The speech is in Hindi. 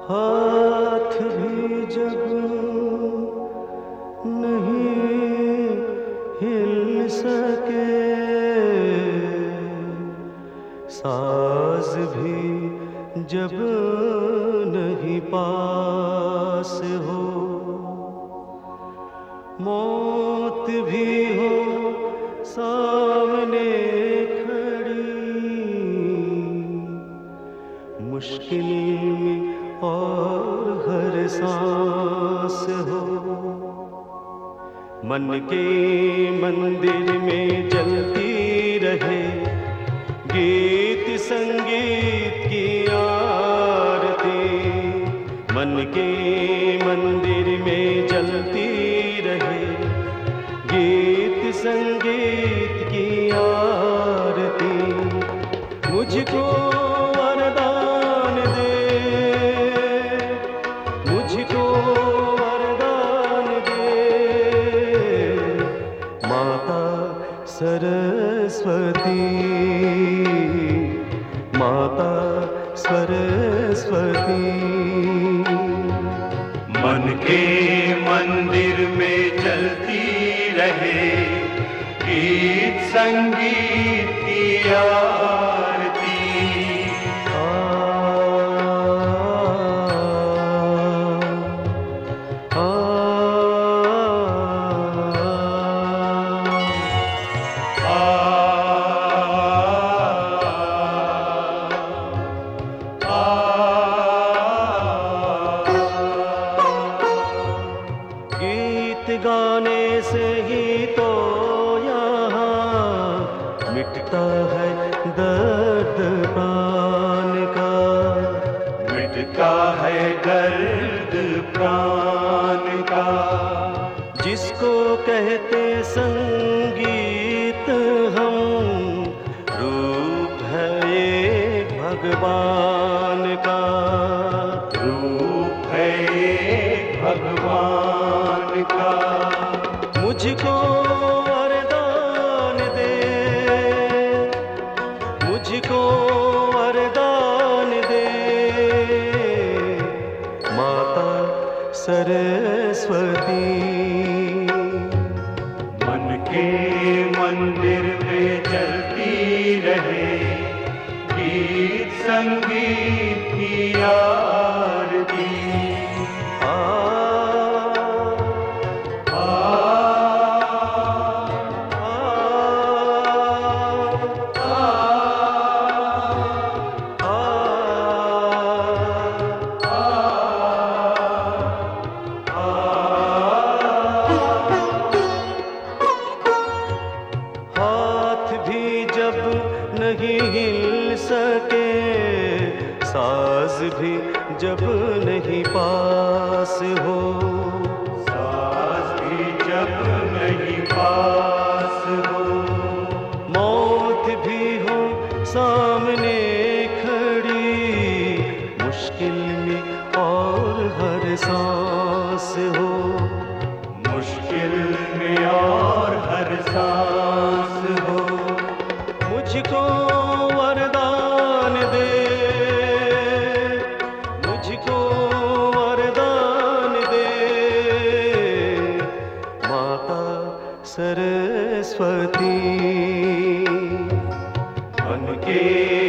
हाथ भी जब नहीं हिल सके, साज भी जब नहीं पास हो, मौत भी हो सामने खड़ी, मुश्किल में और हर सांस हो। मन के मंदिर में जलती रहे गीत संगीत की आरती, मन के मंदिर में जलती रहे गीत संगीत की आरती। मुझको वरदान दे, मुझको वरदान दे माता सरस्वती, माता सरस्वती। मन के मंदिर में जलती रहे गीत संगीत की आरती। गीत गाने से ही तो यहाँ मिटता है दर्द प्राण का, मिटता है दर्द प्राण का। जिसको कहते संगीत हम, रूप है ये भगवान का, रूप है ये भगवान का। मुझको वरदान दे, मुझको वरदान दे माता सरस्वती। मन के मंदिर में जलती रहे गीत संगीत की आरती। जब नहीं हिल सके, साज भी जब नहीं पास हो, साज भी जब नहीं पास हो, मौत भी हो सामने खड़ी, मुश्किल में और हर सांस हो, मुश्किल में और हर सांस हो। मुझको वरदान दे, मुझको वरदान दे माता सरस्वती। मन के